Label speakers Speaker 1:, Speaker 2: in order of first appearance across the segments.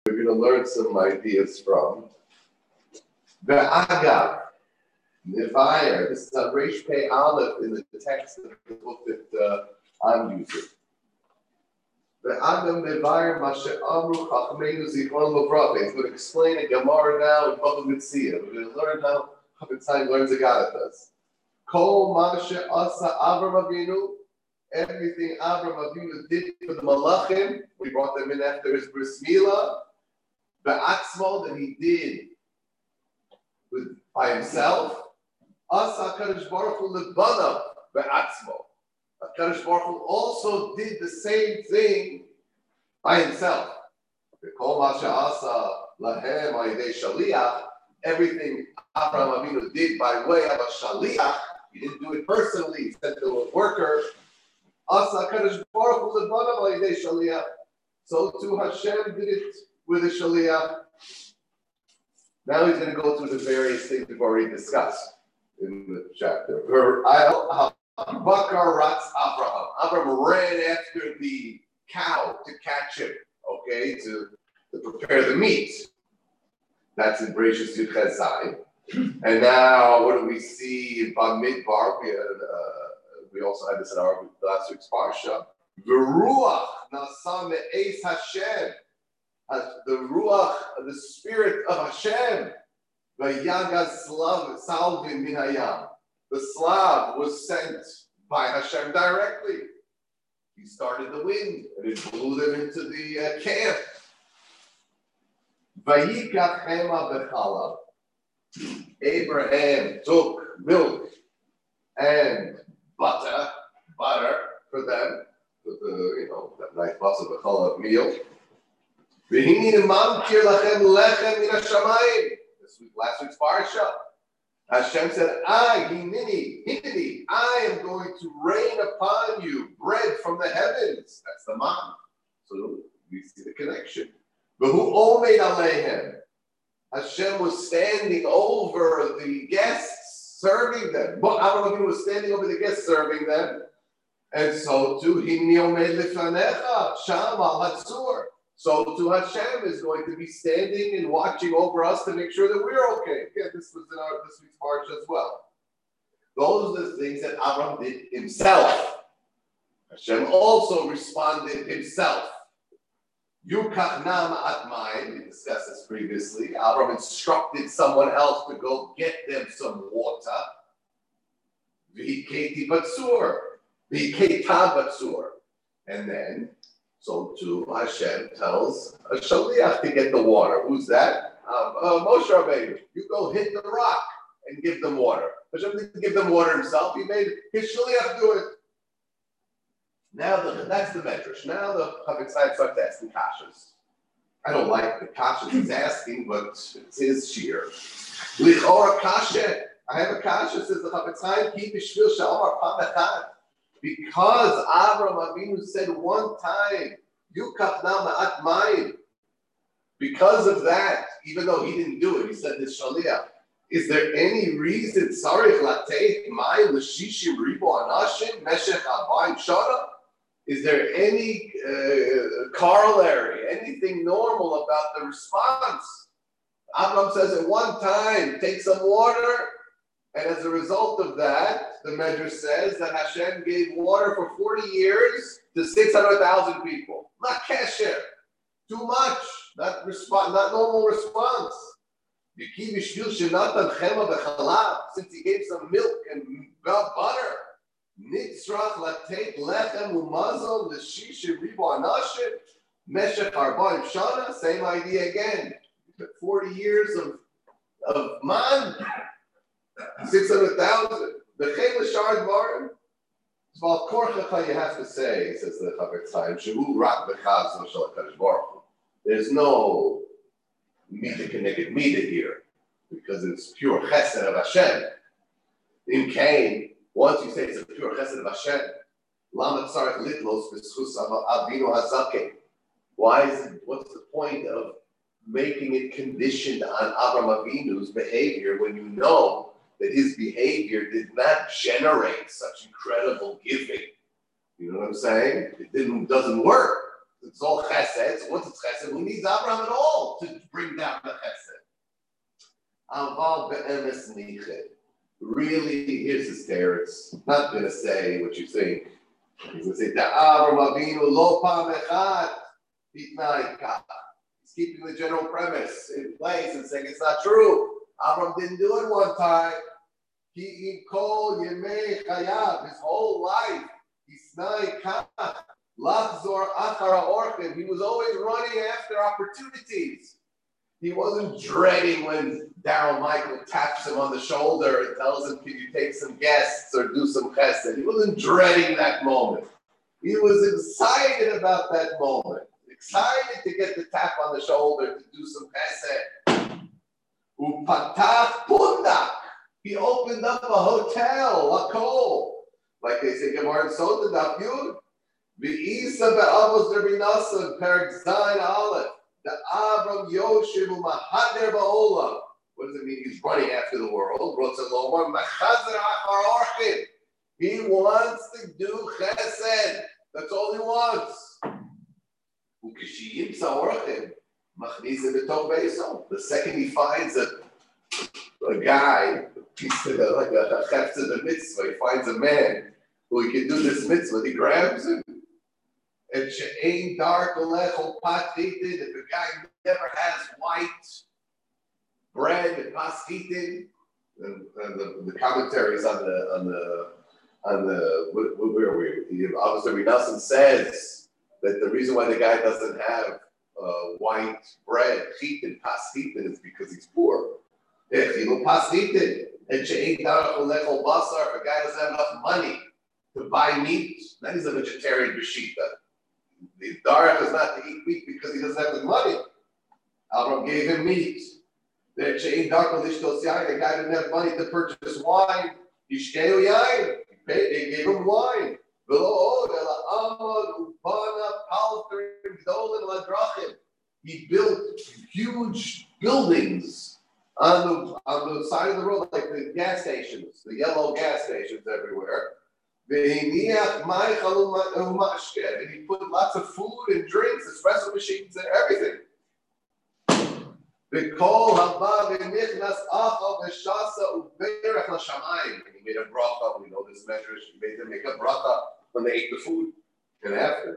Speaker 1: we're going to learn some ideas from the Agav, Nevire. This is on Reish Pei Aleph in the text of the book that I'm using. The Agav Nevire Mashe Amru Chachmeinu Zichron Lovracha. He's going to explain a Gemara now in Bava Metzia. We're going to learn how Chafetz Chaim learns Agadah. Kol Mashe Asa Avram Avinu. Everything Avram Avinu did for the Malachim, we brought them in after his bris milah. The Atzmo that he did by himself. Asa Kadosh Baruch Hu lebanav be'atzmo. Kadosh Baruch Hu also did the same thing by himself. Kol Masha Asa lahem ayidei shaliach. Everything Avram Avinu did by way of a shaliach. He didn't do it personally. He sent to a worker. Asa Kadosh Baruch Hu lebanav ayidei shaliach. So too Hashem did it with a shaliach. Now he's going to go through the various things we've already discussed in the chapter. Bakar Ratz Abraham. Abraham ran after the cow to catch him, okay, to prepare the meat. That's in Bereshis Yud Ches Zayin. And now, what do we see in Bamidbar? We also had this in our last week's Parsha. V'ruach nasa me'es Hashem. The ruach, the spirit of Hashem. V'yagaz salvim min hayam. The Slav was sent by Hashem directly. He started the wind and it blew them into the camp. Vayikach hema b'chalav. Abraham took milk and butter for them, for the that nice basa b'chalav meal. Last week's parsha, Hashem said, I am going to rain upon you bread from the heavens. That's the man. So we see the connection. But who omed aleihem? Hashem was standing over the guests, serving them. But Abraham was standing over the guests, serving them. And so too, Hinni omed lefanecha, sham al hatzur. So too, Hashem is going to be standing and watching over us to make sure that we're okay. Yeah, this was in this week's parsha as well. Those are the things that Abraham did himself. Hashem also responded himself. Yukach nam atmayim. We discussed this previously. Abraham instructed someone else to go get them some water. V'hiketi batzur. V'hiketa batzur. And then, so too, Hashem tells a shaliach to get the water. Who's that? Moshe Rabbeinu. You go hit the rock and give them water. Hashem didn't give them water himself. He made his shaliach do it. Now that's the medrash. Now the Chafetz Chaim starts asking kashas. I don't like the kashas he's asking, but it's his shear. Lichora kasha. I have a kasha, says the Chafetz Chaim, ki b'shvil sha'omar pam echad. Because Avraham Avinu said one time, Yukach na ma'at mayim. Because of that, even though he didn't do it, he said this shaliach. Is there any reason, sarich lateit mayim l'shishim ribo anashim meshech abayim shana? Is there any corollary, anything normal about the response? Avraham says at one time, take some water, and as a result of that, the Medrash says that Hashem gave water for 40 years to 600,000 people. Not kesher. Too much. Not normal response. Since he gave some milk and butter. Nitzrach latek lechem umazon l'shisha ribo anashim meshech arba'im shana. Same idea again. 40 years of man. 600,000. The Chem L'Shar Dvarim. It's about Korchacha you have to say, says the Chafetz Chaim. Shehu rak b'chaz l'shal HaKadosh Baruch Hu. There's no Mida Keneged Mida here because it's pure Chesed of Hashem. In Cain, once you say it's a pure Chesed of Hashem, Lama Tzarech Litlos B'schus Avinu Hazakeh. Why is it? What's the point of making it conditioned on Avraham Avinu's behavior when you know that his behavior did not generate such incredible giving? You know what I'm saying? It doesn't work. It's all chesed. So once it's chesed, who needs Abraham at all to bring down the chesed? Aval be'emes nichet. Really, here's his teretz. Not going to say what you think. He's going to say, Ta'aram Avinu lo pam echad bitnai kach. He's keeping the general premise in place and saying it's not true. Avram didn't do it one time. He kol yemei chayav, his whole life. Hisnai kach, lachzor achara orchim. He was always running after opportunities. He wasn't dreading when Daryl Michael taps him on the shoulder and tells him, can you take some guests or do some chesed? He wasn't dreading that moment. He was excited about that moment. Excited to get the tap on the shoulder to do some chesed. Upatach pundak. He opened up a hotel, a kol. Like they say, Gemara and Sota Daf Yud. V'isa be'avos Rabbi Nassim, Perek Zayin Aleph. The Avram Yoshev Mahader Ba'olam. What does it mean? He's running after the world. He wants to do chesed. That's all he wants. The second he finds a guy, like a chefs of the mitzvah, he finds a man who he can do this mitzvah, he grabs him. And she'ain dark alechol patchitin. If a guy never has white bread and paschitin, and the commentaries on the where are we? Officer Rinassan says that the reason why the guy doesn't have white bread, chitin, paschitin, is because he's poor. Paschitin. And she'ain dark alechol basar. If a guy doesn't have enough money to buy meat, then he's a vegetarian b'shita. The Darach is not to eat meat because he doesn't have the money. Avram gave him meat. The guy didn't have money to purchase wine. They gave him wine. He built huge buildings on the side of the road, like the gas stations, the yellow gas stations everywhere. And he put lots of food and drinks, espresso machines, and everything. He made a bracha. We know this measure. He made them make a bracha when they ate the food and after.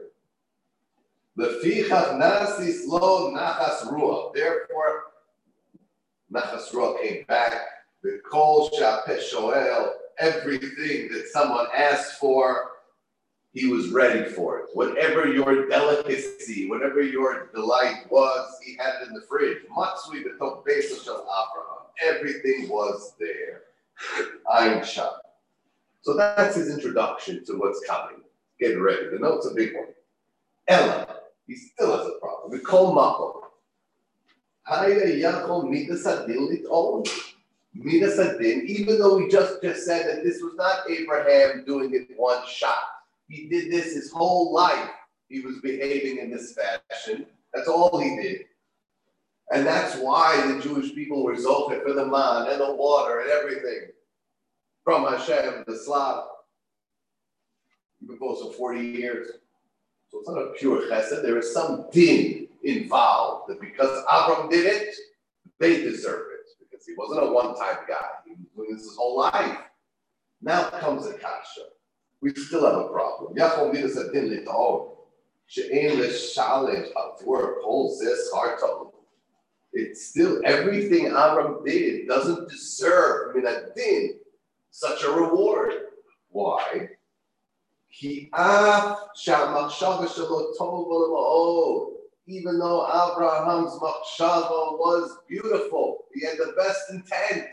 Speaker 1: Therefore, nachas ruach came back. The kol shapeh shoel. Everything that someone asked for, he was ready for it. Whatever your delicacy, whatever your delight was, he had it in the fridge. Matzui b'tok beso shel Abraham. Everything was there. Ein Sham. So that's his introduction to what's coming. Get ready. The note's a big one. Ella, he still has a problem. Mikol makom. Haya yakol midas adin lit'ol. Midas adin, even though we just said that this was not Abraham doing it one shot. He did this his whole life. He was behaving in this fashion. That's all he did. And that's why the Jewish people were zocher for the man and the water and everything. From Hashem, the Slav. Even close to 40 years. So it's not a pure chesed. There is some din involved that because Avram did it, they deserve it. He wasn't a one-time guy. He was doing this his whole life. Now comes a kasha. We still have a problem. Yachol midas adin lit'ol. She'ein l'shalej avur kol zeh schar tov. It's still, everything Avram did doesn't deserve min adin such a reward. Why? Ki af she'amachshava shelo tov v'lema'od. Even though Abraham's machshava was beautiful, he had the best intent.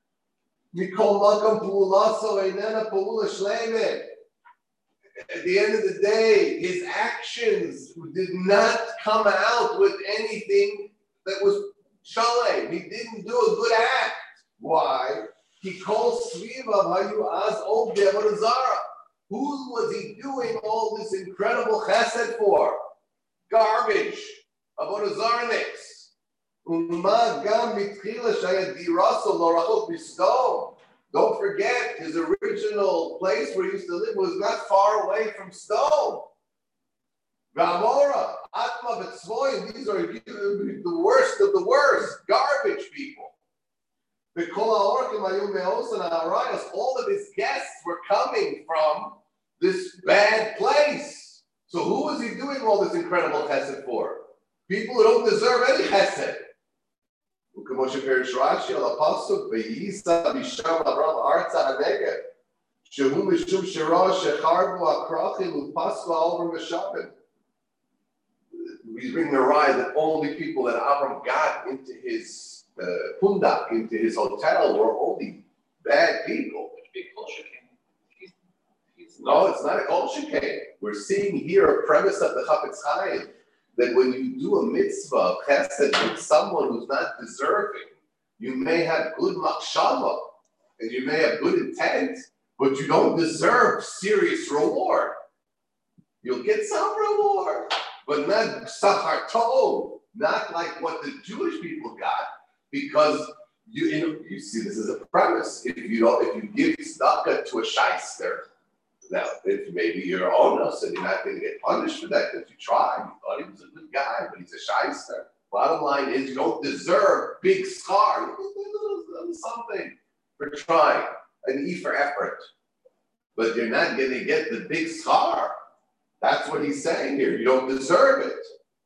Speaker 1: At the end of the day, his actions did not come out with anything that was shalem. He didn't do a good act. Why? He calls Sviva Hayu Az Ob Zara. Who was he doing all this incredible chesed for? Garbage. Avodah Zarniks. Don't forget, his original place where he used to live was not far away from Stone. V'amora, atma v'tzvoim, these are the worst of the worst, garbage people. All of his guests were coming from this bad place. So who was he doing all this incredible chesed for? People who don't deserve any chesed. We bring the ride that only people that Avram got into his pundak, into his hotel, were only bad people. No, it's not a kol shekain. We're seeing here a premise of the Chafetz Chaim that when you do a mitzvah of chesed with someone who's not deserving, you may have good machshava and you may have good intent, but you don't deserve serious reward. You'll get some reward, but not sachar tov, not like what the Jewish people got, because you see this is a premise. If you give tzedakah to a shyster, now if maybe you're honest and you're not going to get punished for that because you tried, you thought he was a good guy, but he's a shyster. Bottom line is you don't deserve big scar. You do something for trying, an E for effort, but you're not going to get the big scar. That's what he's saying here. You don't deserve it.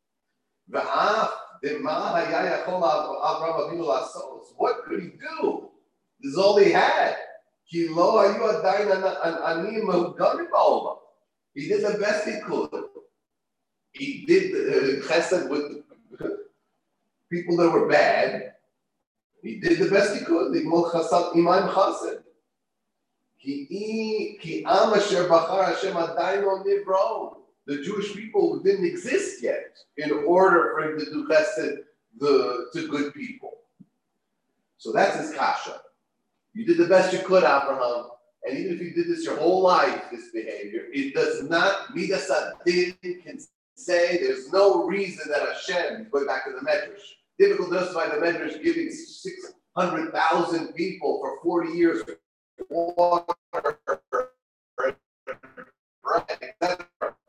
Speaker 1: What could he do? This is all he had. He did the best he could. He did chesed with people that were bad. He did the best he could. The Jewish people didn't exist yet in order for him to do chesed to good people. So that's his kasha. You did the best you could, Abraham. And even if you did this your whole life, this behavior, it does not, Midas Adin can say there's no reason that Hashem, going back to the Medrash, difficult to justify the Medrash giving 600,000 people for 40 years water, etc.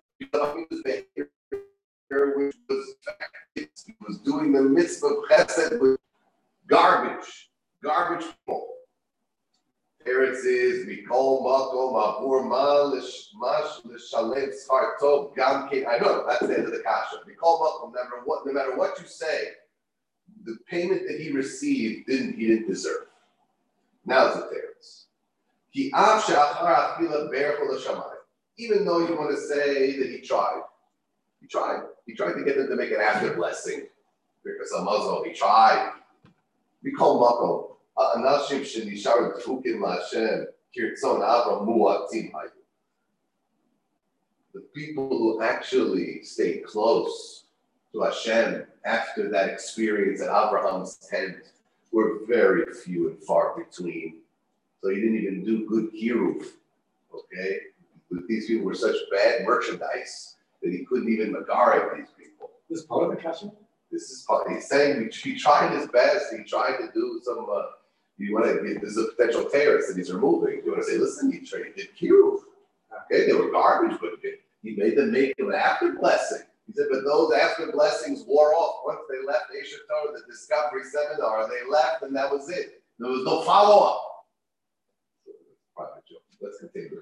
Speaker 1: Which was doing the mitzvah of chesed with garbage people. Teretz is Mikol Makom Avur Mash L'Shalem Schar Tov Gam Kein. I know that's the end of the kasha. Mikol Makom, no matter what you say, the payment that he received he didn't deserve. Now it's a teretz. Ki Av She'achar Achila Berachol L'Shamayim. Even though you want to say that he tried to get them to make an after blessing because a Muslim, he tried. Mikol Makom. The people who actually stayed close to Hashem after that experience at Abraham's tent were very few and far between. So he didn't even do good kiruv. Okay? These people were such bad merchandise that he couldn't even magarev these people.
Speaker 2: This is part of the kasha?
Speaker 1: This is part. He's saying he tried his best. He tried to do some. You want to? There's a potential terrorist that he's removing. You want to say, listen, he did kiruv. Okay, they were garbage, but he made them make an after blessing. He said, but those after blessings wore off once they left Asia Torah, the Discovery Seminar. They left, and that was it. There was no follow up. Private joke. Let's continue.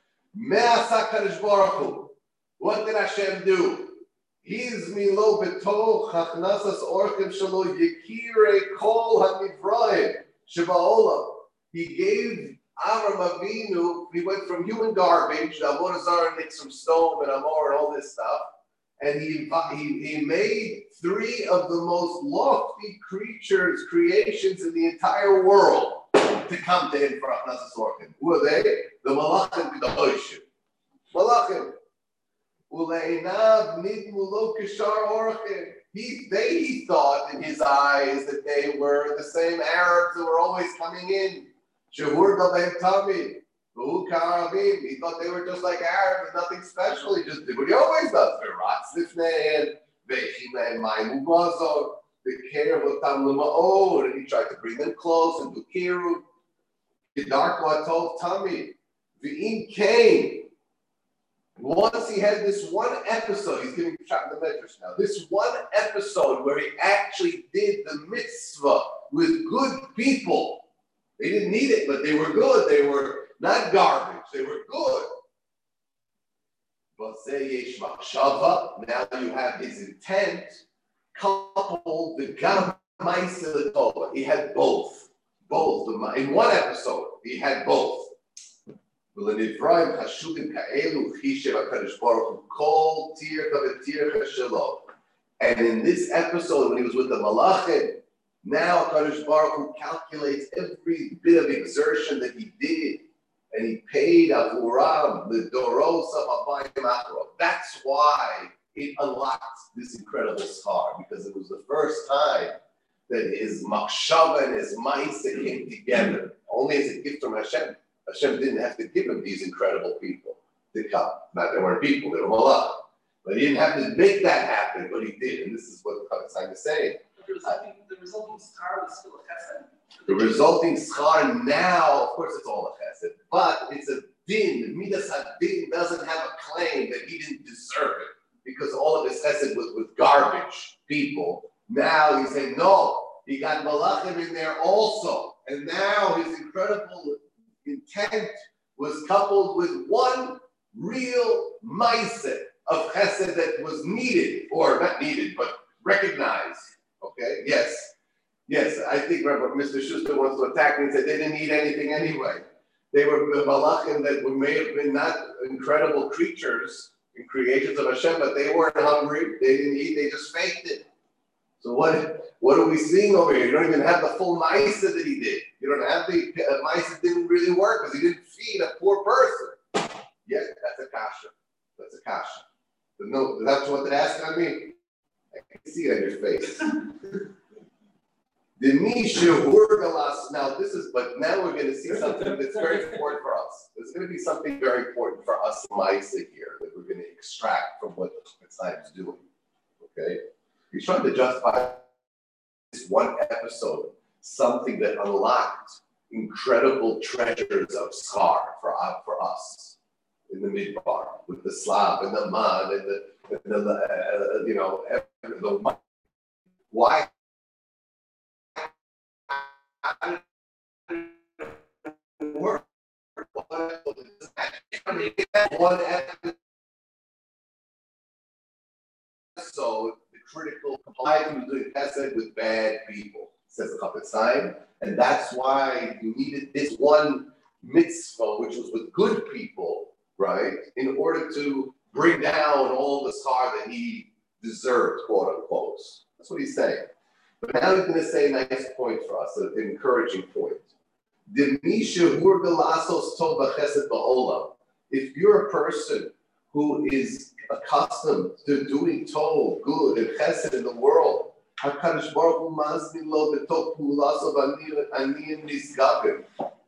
Speaker 1: What did Hashem do? He's milo betoch hachnasas orchim shelo yekirei kol hanivraim shebaolam. He gave Avram Avinu. He went from human garbage, Avodah Zarah, and some stone and Amor and all this stuff, and he made three of the most lofty creations in the entire world to come to him for hachnasas orchim. Who are they? The Malachim Kedoshim. Malachim. He thought in his eyes that they were the same Arabs that were always coming in. He thought they were just like Arabs, nothing special. He just did what he always does. The care of Tam, and he tried to bring them close and do kiruv. Kedarko told Tami, V'im came. Once he had this one episode, he's giving shot in the measures now. This one episode where he actually did the mitzvah with good people. They didn't need it, but they were good. They were not garbage. They were good. Now you have his intent coupled with Gam Ma'aseh Tova. He had both. In one episode, he had both. And in this episode, when he was with the Malachim, now Kadosh Baruch Hu calculates every bit of exertion that he did, and he paid Avuram the Doros of Abayim Achro. That's why it unlocked this incredible schar, because it was the first time that his machshava and his ma'aseh came together, only as a gift from Hashem. Hashem didn't have to give him these incredible people to come. Not they weren't people, they were malach. But he didn't have to make that happen, but he did. And this is what the Chaim is saying.
Speaker 2: The resulting schar was still a chesed.
Speaker 1: The resulting schar now, of course, it's all a chesed, but it's a din. Midas HaDin doesn't have a claim that he didn't deserve it because all of his chesed was with garbage people. Now he's saying, no, he got malachim in there also. And now his incredible intent was coupled with one real ma'aseh of chesed that was needed, or not needed, but recognized. Okay? Yes, I think Mr. Schuster wants to attack me and say they didn't need anything anyway. They were malachim that may have been not incredible creatures and creations of Hashem, but they weren't hungry, they didn't eat, they just faked it. So what are we seeing over here? You don't even have the full ma'aseh that he did. You don't have the ma'aseh didn't really work because he didn't feed a poor person. Yes, that's a kasha. But no, that's what they're asking on me. I can see it on your face. The Misha Hurgalas. Now now we're going to see something that's very important for us. There's going to be something very important for us, ma'aseh here, that we're going to extract from what the Chaim is doing. Okay. He's trying to justify this one episode, something that unlocked incredible treasures of schar for us in the midbar with the Slav and the man and the why. One episode. Critical compliance with doing chesed with bad people, says the Chafetz Chaim, and that's why you needed this one mitzvah, which was with good people, right, in order to bring down all the schar that he deserved, quote unquote. That's what he's saying. But now he's going to say a nice point for us, an encouraging point. If you're a person who is accustomed to doing tov, good, and chesed in the world, HaKadosh Baruch Hu mazni lo b'tok pu'ulaso v'aniyim nisgavim,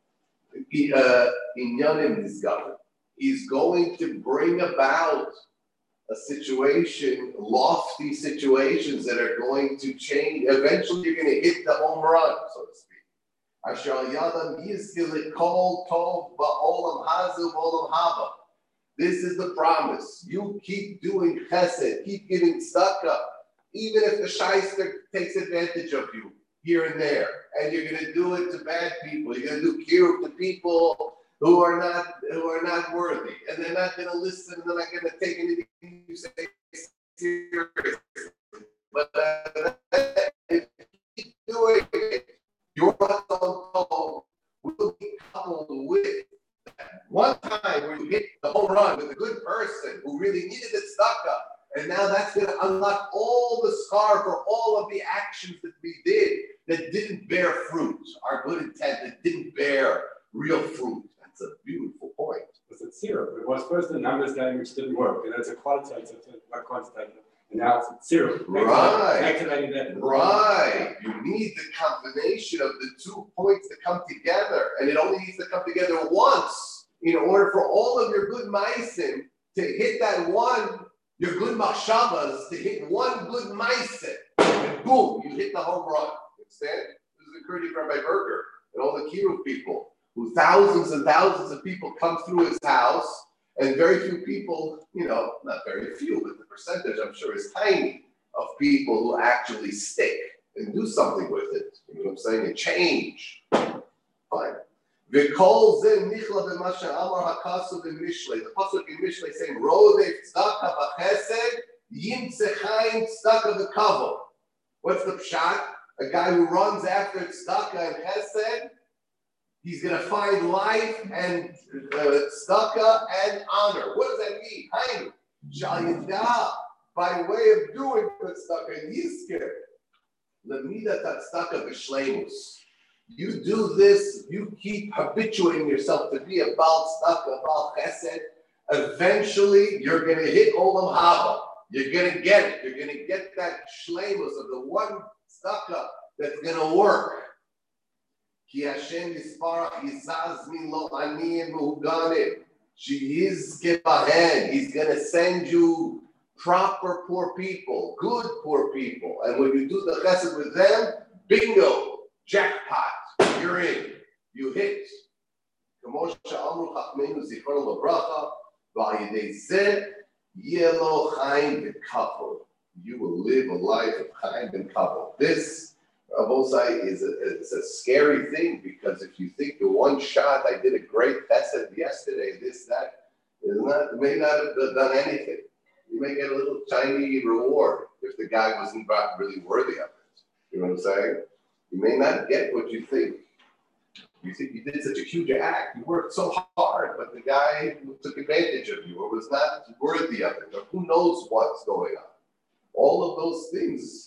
Speaker 1: inyanim nisgavim. He's going to bring about a situation, lofty situations that are going to change. Eventually, you're going to hit the home run, so to speak. Asher yadam yizkil kol tov ba'olam hazu ba'olam haba. This is the promise. You keep doing chesed, keep giving tzedakah, even if the shyster takes advantage of you here and there, and you're going to do it to bad people. You're going to do kiruv to people who are not worthy, and they're not going to listen, and they're not going to take anything you say seriously. But if you keep doing it, your soul will be coupled with one time where you hit the home run with a good person who really needed the tzedakah, and now that's going to unlock all the schar for all of the actions that we did that didn't bear fruit, our good intent that didn't bear real fruit. That's a beautiful point.
Speaker 3: It's zero. It was first the numbers game which didn't work, and that's a qualitative, not quantitative. And now it's zero.
Speaker 1: Right.
Speaker 3: Activating that.
Speaker 1: Right. You need the combination of the 2 points to come together, and it only needs to come together once in order for all of your good ma'asim to hit that one, your good machshavas to hit one good ma'asim, and boom, you hit the home run. Understand? This is encouraging Rabbi Berger and all the Kiruv people, who thousands and thousands of people come through his house, And very few people, not very few, but the percentage I'm sure is tiny of people who actually stick and do something with it. You know what I'm saying? And change. Fine. The pasuk in Mishlei saying, "Rodef tzedakah v'chesed yimtzeh chaim tzedakah v'kavod." What's the pshat? A guy who runs after tzedakah and chesed, he's going to find life and tzedakah and honor. What does that mean? Hainu shal yidah, by way of doing tzedakah and yizker l'midat tzedakah b'shleimus. You do this, you keep habituating yourself to be a Baal Tzedakah, Baal Chesed. Eventually, you're going to hit Olam Haba. You're going to get it. You're going to get that shleimus of the one tzedakah that's going to work. Ki Hashem yisparach yizaz min lo aniyim u'ganim. Sheyizke bahen. He's going to send you proper poor people, good poor people. And when you do the chesed with them, bingo. Jackpot, you're in, you hit. You will live a life of chaim and kavod. This, Rabosai, is a scary thing because if you think the one shot, I did a great chesed yesterday, this, that, may not have done anything. You may get a little tiny reward if the guy wasn't really worthy of it. You know what I'm saying? You may not get what you think. You think you did such a huge act. You worked so hard, but the guy took advantage of you or was not worthy of it. Or who knows what's going on. All of those things,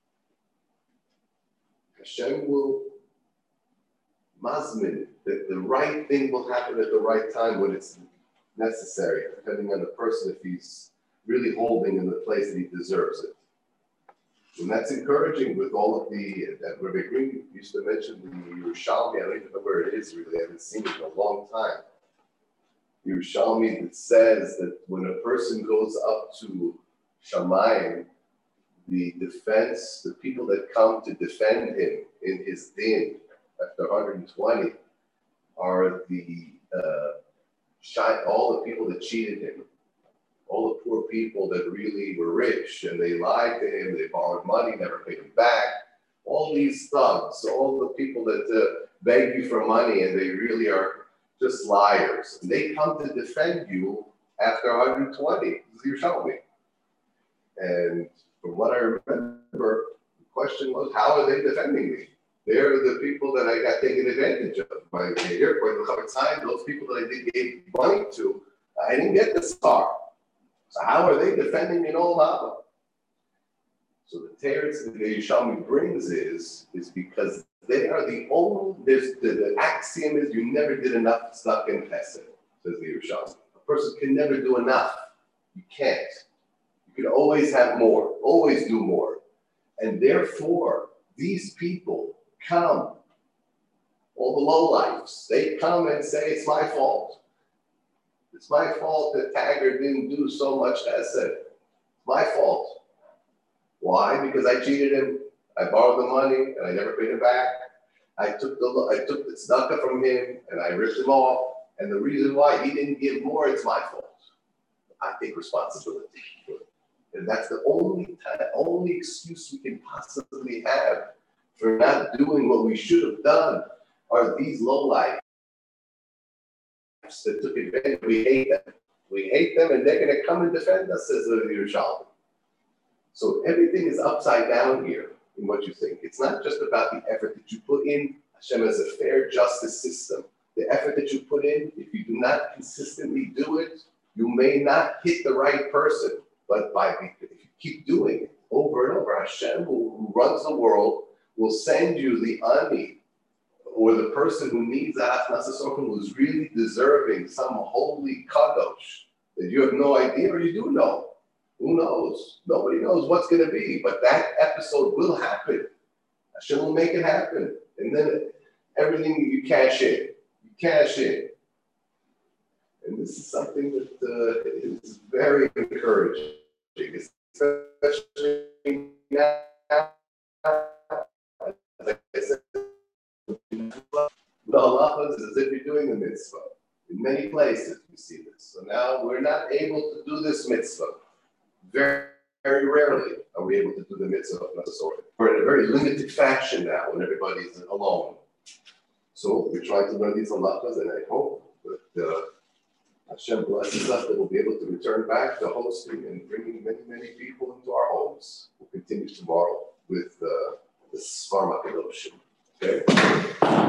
Speaker 1: Hashem will mazmin, that the right thing will happen at the right time when it's necessary, depending on the person, if he's really holding in the place that he deserves it. And that's encouraging with all of that Rabbi Green used to mention the Yerushalmi. I don't even know where it is really. I haven't seen it in a long time. Yerushalmi that says that when a person goes up to Shamayim, the defense, the people that come to defend him in his din after 120 are all the people that cheated him. All the poor people that really were rich and they lied to him, they borrowed money, never paid him back. All these thugs, all the people that beg you for money and they really are just liars. And they come to defend you after 120, as you show me. And from what I remember, the question was, how are they defending me? They're the people that I got taken advantage of. Those people that I did give money to, I didn't get this far. So how are they defending me in Olam Haba? So the teretz that the Yerushalmi brings is because they are the only, the axiom is you never did enough tzedakah and chesed, says the Yerushalmi. A person can never do enough. You can't. You can always have more, always do more. And therefore, these people come, all the lowlifes, they come and say, it's my fault. It's my fault that Taggart didn't do so much chesed. It's my fault. Why? Because I cheated him. I borrowed the money and I never paid him back. I took the tzedakah from him and I ripped him off. And the reason why he didn't give more, it's my fault. I take responsibility for it. And that's the only excuse we can possibly have for not doing what we should have done are these lowlife that took advantage. We hate them. We hate them, and they're going to come and defend us, says the Yerushalmi. So everything is upside down here in what you think. It's not just about the effort that you put in. Hashem has a fair justice system. The effort that you put in, if you do not consistently do it, you may not hit the right person. But if you keep doing it over and over, Hashem, who runs the world, will send you the ani, or the person who needs Achnasas Orchim, who's really deserving some holy kadosh that you have no idea or you do know. Who knows? Nobody knows what's going to be, but that episode will happen. Hashem will make it happen. And then everything you cash in. You cash in. And this is something that is very encouraging, especially now. As I said, the halachas is as if you're doing the mitzvah. In many places, You see this. So now we're not able to do this mitzvah. Very, very rarely are we able to do the mitzvah of Masasori. We're in a very limited fashion now when everybody's alone. So we're trying to learn these halachas, and I hope that Hashem blesses us that we'll be able to return back to hosting and bringing many, many people into our homes. We'll continue tomorrow with the Sfarma Kedoshim. Okay?